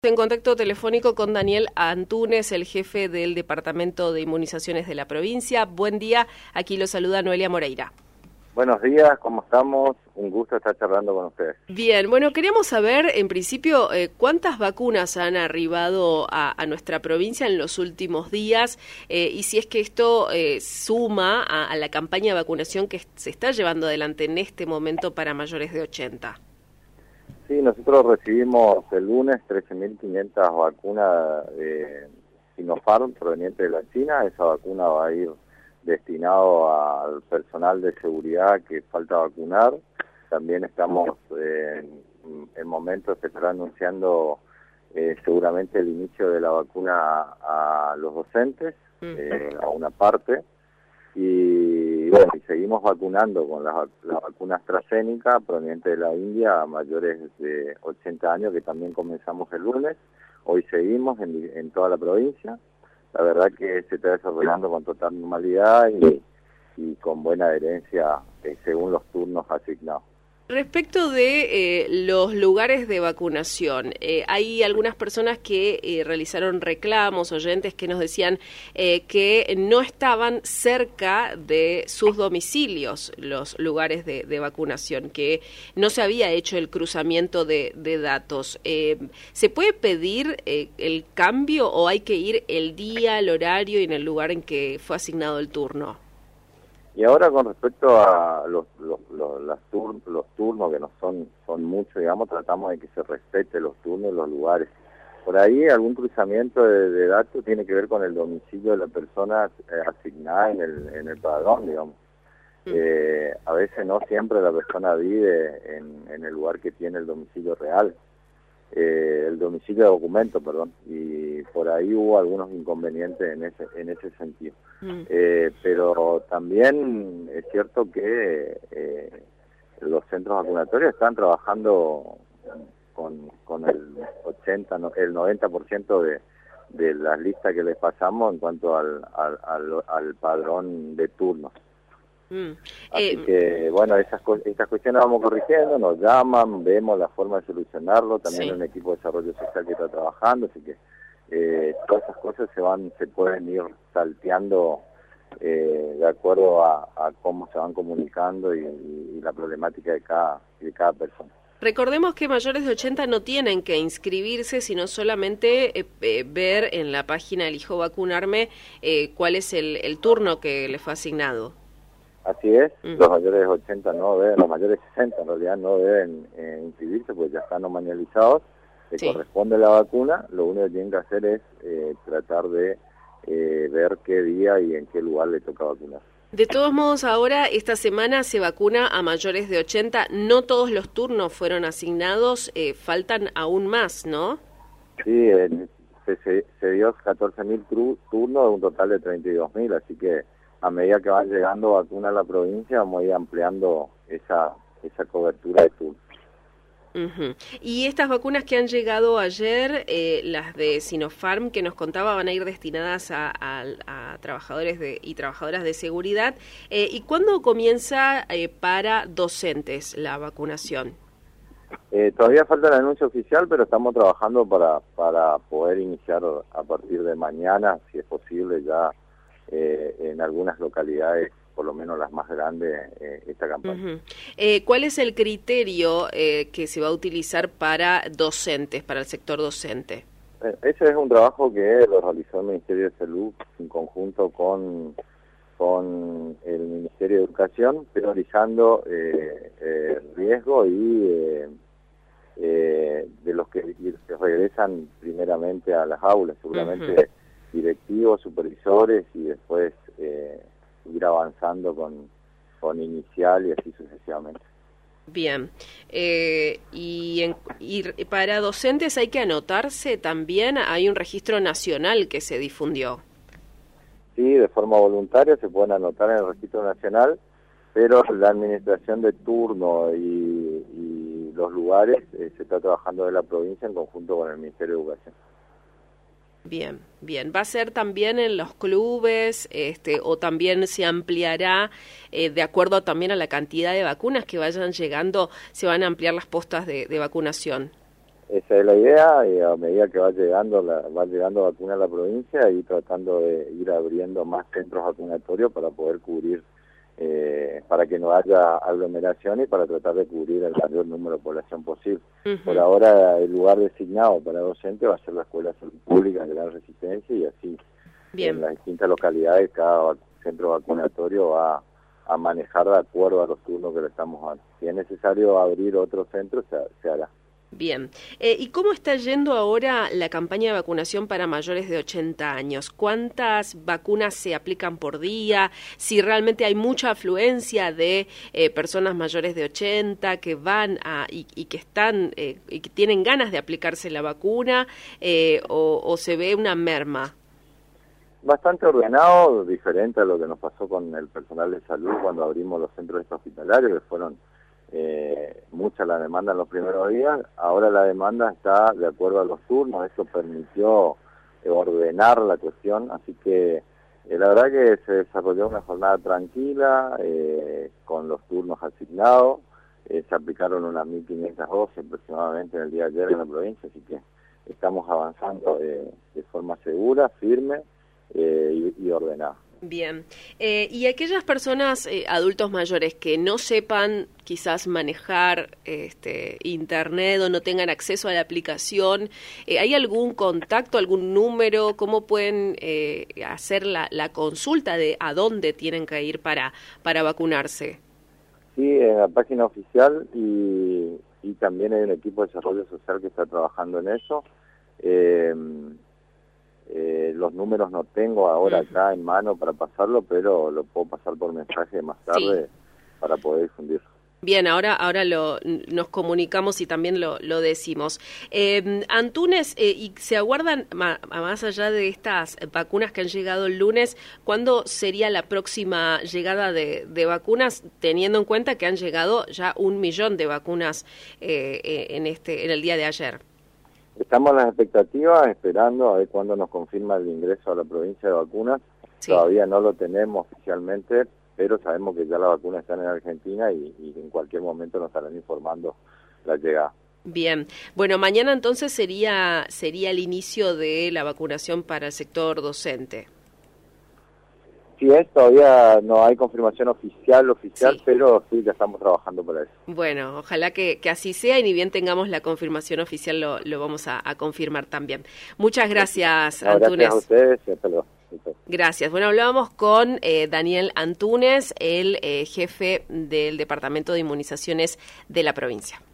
En contacto telefónico con Daniel Antúnez, el jefe del Departamento de Inmunizaciones de la provincia. Buen día, aquí lo saluda Noelia Moreira. Buenos días, ¿cómo estamos? Un gusto estar charlando con ustedes. Bien, bueno, queríamos saber, en principio, cuántas vacunas han arribado a nuestra provincia en los últimos días y si es que esto suma a la campaña de vacunación que se está llevando adelante en este momento para mayores de 80. Sí, nosotros recibimos el lunes 13.500 vacunas de Sinopharm provenientes de la China. Esa vacuna va a ir destinado al personal de seguridad que falta vacunar. También estamos en momentos que estará anunciando seguramente el inicio de la vacuna a los docentes, a una parte. Y bueno, y seguimos vacunando con la vacuna AstraZeneca proveniente de la India a mayores de 80 años, que también comenzamos el lunes. Hoy seguimos en toda la provincia. La verdad que se está desarrollando con total normalidad y con buena adherencia según los turnos asignados. Respecto de los lugares de vacunación, hay algunas personas que realizaron reclamos, oyentes que nos decían que no estaban cerca de sus domicilios los lugares de vacunación, que no se había hecho el cruzamiento de datos. ¿Se puede pedir el cambio o hay que ir el día, el horario y en el lugar en que fue asignado el turno? Y ahora con respecto a los turnos, que no son muchos, digamos, tratamos de que se respete los turnos y los lugares. Por ahí algún cruzamiento de datos tiene que ver con el domicilio de la persona asignada en el padrón, digamos. A veces no siempre la persona vive en el lugar que tiene el domicilio real, el domicilio de documento, perdón, y por ahí hubo algunos inconvenientes en ese sentido. Pero también es cierto que los centros vacunatorios están trabajando con el 90% de las listas que les pasamos en cuanto al padrón de turnos. Así que, bueno, estas cuestiones vamos corrigiendo, nos llaman, vemos la forma de solucionarlo, también hay un equipo de desarrollo social que está trabajando, así que todas esas cosas se pueden ir salteando de acuerdo a cómo se van comunicando y la problemática de cada persona. Recordemos que mayores de 80 no tienen que inscribirse, sino solamente ver en la página Elijo Vacunarme cuál es el turno que les fue asignado. Así es, los mayores de 80 no deben, los mayores de 60 en realidad no deben inscribirse, pues ya están nominalizados, les corresponde la vacuna, lo único que tienen que hacer es tratar de ver qué día y en qué lugar le toca vacunar. De todos modos, ahora esta semana se vacuna a mayores de 80, no todos los turnos fueron asignados, faltan aún más, ¿no? Sí, se dio 14.000 turnos de un total de 32.000, así que a medida que van llegando vacunas a la provincia, vamos a ir ampliando esa cobertura de turnos. Y estas vacunas que han llegado ayer, las de Sinopharm que nos contaba, van a ir destinadas a trabajadores y trabajadoras de seguridad. ¿Y cuándo comienza para docentes la vacunación? Todavía falta el anuncio oficial, pero estamos trabajando para poder iniciar a partir de mañana, si es posible, ya en algunas localidades, por lo menos las más grandes, esta campaña. ¿Cuál es el criterio que se va a utilizar para docentes, para el sector docente? Ese es un trabajo que lo realizó el Ministerio de Salud en conjunto con el Ministerio de Educación, priorizando el riesgo y de los que regresan primeramente a las aulas, seguramente directivos, supervisores y después ir avanzando con inicial y así sucesivamente. Bien. Y para docentes hay que anotarse también, hay un registro nacional que se difundió. Sí, de forma voluntaria se pueden anotar en el registro nacional, pero la administración de turno y los lugares se está trabajando de la provincia en conjunto con el Ministerio de Educación. Bien, bien. ¿Va a ser también en los clubes o también se ampliará de acuerdo también a la cantidad de vacunas que vayan llegando, se van a ampliar las postas de vacunación? esa es la idea, y a medida que va llegando vacuna a la provincia, y tratando de ir abriendo más centros vacunatorios para poder cubrir, para que no haya aglomeración y para tratar de cubrir el mayor número de población posible. Por ahora, el lugar designado para docentes va a ser la Escuela de Salud Pública de Gran Resistencia, y así en las distintas localidades cada centro vacunatorio va a manejar de acuerdo a los turnos que le estamos dando. Si es necesario abrir otro centro, se hará. Bien. ¿Y cómo está yendo ahora la campaña de vacunación para mayores de 80 años? ¿Cuántas vacunas se aplican por día? Si realmente hay mucha afluencia de personas mayores de 80 que van y que están y que tienen ganas de aplicarse la vacuna, o se ve una merma. Bastante ordenado, diferente a lo que nos pasó con el personal de salud cuando abrimos los centros hospitalarios, que fueron mucha la demanda en los primeros días. Ahora la demanda está de acuerdo a los turnos, eso permitió ordenar la cuestión, así que la verdad que se desarrolló una jornada tranquila, con los turnos asignados, se aplicaron unas 1.500 dosis aproximadamente en el día de ayer en la provincia, así que estamos avanzando de forma segura, firme y ordenada. Bien. Y aquellas personas, adultos mayores, que no sepan quizás manejar internet o no tengan acceso a la aplicación, ¿hay algún contacto, algún número? ¿Cómo pueden hacer la consulta de a dónde tienen que ir para vacunarse? Sí, en la página oficial, y también hay un equipo de desarrollo social que está trabajando en eso. Los números no tengo ahora acá en mano para pasarlo, pero lo puedo pasar por mensaje más tarde para poder difundirlo. Bien, ahora nos comunicamos y también lo decimos. Antunes, y se aguardan, más allá de estas vacunas que han llegado el lunes, ¿cuándo sería la próxima llegada de vacunas, teniendo en cuenta que han llegado ya 1 millón de vacunas en el día de ayer? Estamos en las expectativas, esperando a ver cuándo nos confirma el ingreso a la provincia de vacunas. Todavía no lo tenemos oficialmente, pero sabemos que ya las vacunas están en Argentina y en cualquier momento nos estarán informando la llegada. Bien, bueno, mañana entonces sería el inicio de la vacunación para el sector docente. Sí, todavía no hay confirmación oficial, pero sí, ya estamos trabajando para eso. Bueno, ojalá que así sea, y ni bien tengamos la confirmación oficial lo vamos a confirmar también. Muchas gracias, Antunes. Gracias a ustedes y hasta luego. Gracias. Bueno, hablábamos con Daniel Antunes, el jefe del Departamento de Inmunizaciones de la provincia.